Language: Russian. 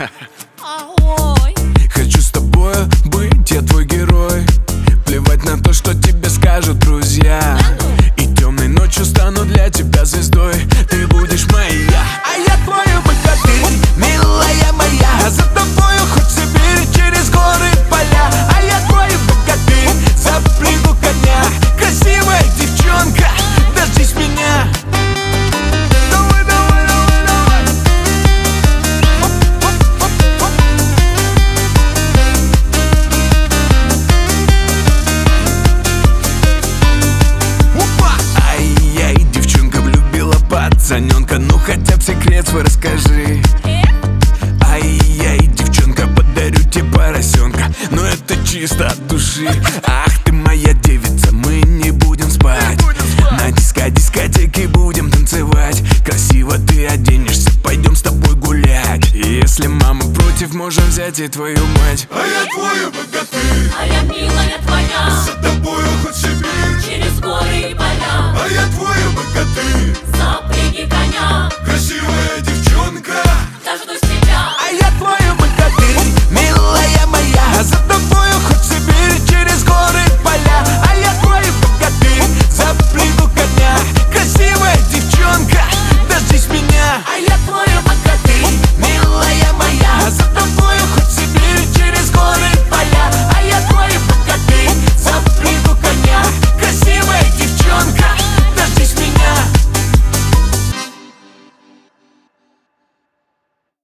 Хочу с тобою быть, я твой герой. Плевать на то, что тебе скажут друзья. И темной ночью стану для тебя звездой. Ты будешь моя, а я твой богатырь, милая моя. За тобою хоть в Сибирь, через горы и поля. А я твой богатырь, запрягу коня. Красивая девчонка, дождись меня. Давай, давай, давай, давай. Ай-яй, девчонка влюбила пацаненка. Ну хотя б секрет свой расскажи. Ай-яй, девчонка, подарю тебе поросенка. Но это чисто от души. Ах ты моя девица, мы не будем спать. На дискотеке будем танцевать. Красиво ты оденешься, пойдем с тобой гулять. И если мама против, можем взять и твою мать. А я твой богатырь, а я милая твоя. за тобою хоть в Сибирь, Через горы и поля. а я твой богатырь, Запряги коня. красивая девчонка. Дождусь